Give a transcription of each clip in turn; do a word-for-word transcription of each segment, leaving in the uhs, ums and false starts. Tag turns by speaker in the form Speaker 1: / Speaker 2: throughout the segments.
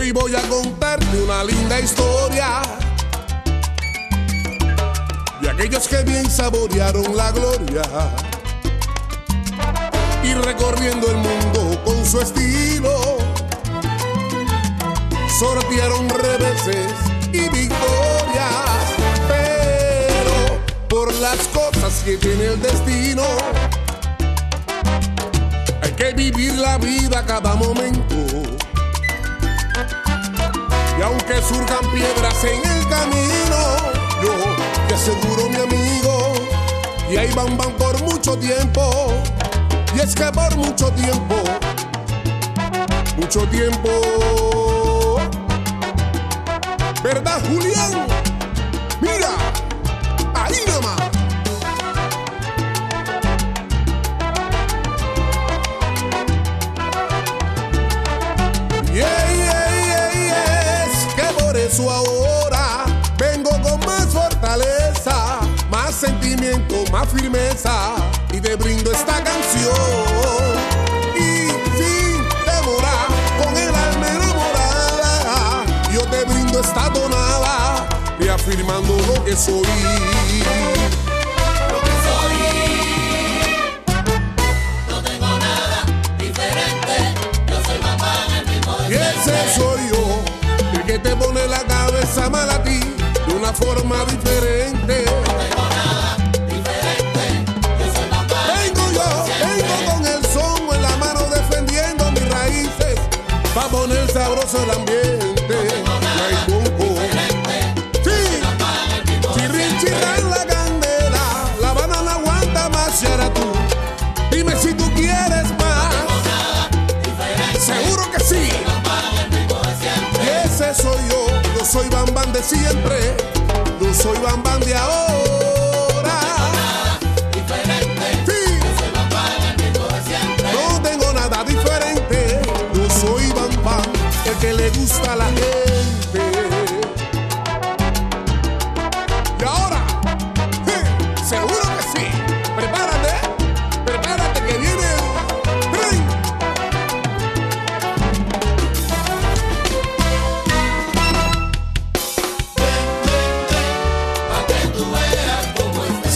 Speaker 1: Hoy voy a contarte una linda historia de aquellos que bien saborearon la gloria y recorriendo el mundo con su estilo sortearon reveses y victorias, pero por las cosas que tiene el destino hay que vivir la vida cada momento. Y aunque surjan piedras en el camino, yo te aseguro, mi amigo, y ahí van, van por mucho tiempo. Y es que por mucho tiempo, mucho tiempo, ¿verdad, Julián? Mira, ahí nomás. Yeah, yeah, yeah, yeah. Es que por eso ahora vengo con más fortaleza, más sentimiento, más firmeza, y te brindo esta canción. Y sin demora, con el alma enamorada, yo te brindo esta tonada, reafirmando lo que soy.
Speaker 2: Lo que soy, no tengo nada diferente, yo soy mamá en el mismo de
Speaker 1: Y ese soy yo, el que te pone la cabeza mal a ti, de una forma diferente.
Speaker 2: No tengo nada diferente, yo soy mamá.
Speaker 1: Vengo yo, vengo con el son en la mano defendiendo mis raíces, pa' poner sabroso el ambiente. No hay poco. Sí, chirrin, chirran la candela, la banana aguanta más, será tú. Dime si tú quieres más. Seguro que sí. Y ese soy yo, yo soy Bambán de siempre, yo soy Bambán de ahora. Sí, no tengo nada diferente, yo soy Bambán, el que le gusta a la gente. Y ahora, sí, seguro que sí. Prepárate, prepárate que viene el tren.
Speaker 2: Pa' que tú veas cómo es.
Speaker 1: Sí.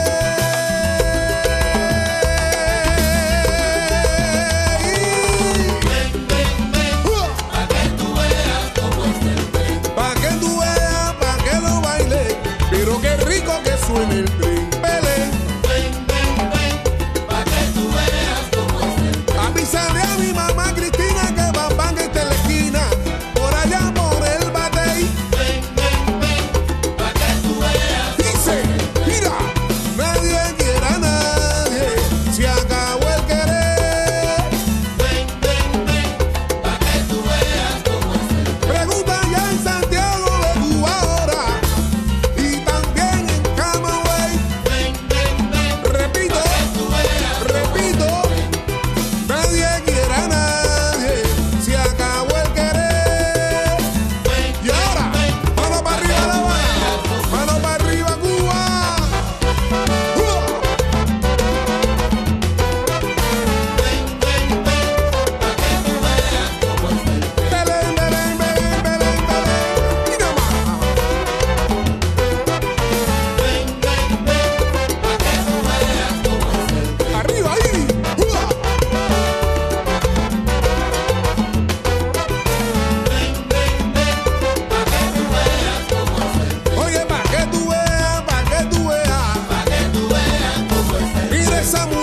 Speaker 2: Ven, ven, ven,
Speaker 1: Uh.
Speaker 2: pa' que tú veas cómo es el tren.
Speaker 1: Pa' que tú veas, pa' que lo baile, pero qué rico que suene el tren. Belén,
Speaker 2: Ven, ven, ven, pa' que tú veas cómo es el tren.
Speaker 1: avísale a mi mamá Cristina que Bambán está en la esquina, por allá por el batey.
Speaker 2: Ven, ven, ven, pa' que tú veas.
Speaker 1: Dice, mira, nadie quiere a nadie, se acabó el querer.
Speaker 2: Ven, ven, ven, pa' que tú veas cómo es el tren.
Speaker 1: Pregunta ya en Santiago de Cuba ahora, y también en Camagüey.
Speaker 2: Ven, ven, ven,
Speaker 1: Repito,
Speaker 2: pa' que tú veas.
Speaker 1: repito, nadie quiere a nadie, se acabó el querer. Y ahora, mano para arriba La Habana, mano para arriba Cuba. ¡Uah! Belén, Belén, Belén, Belén, Belén. Y nada más. Arriba ahí. ¡Uah! Oye, pa' que tú veas, pa' que tú veas. Mira esa mujer.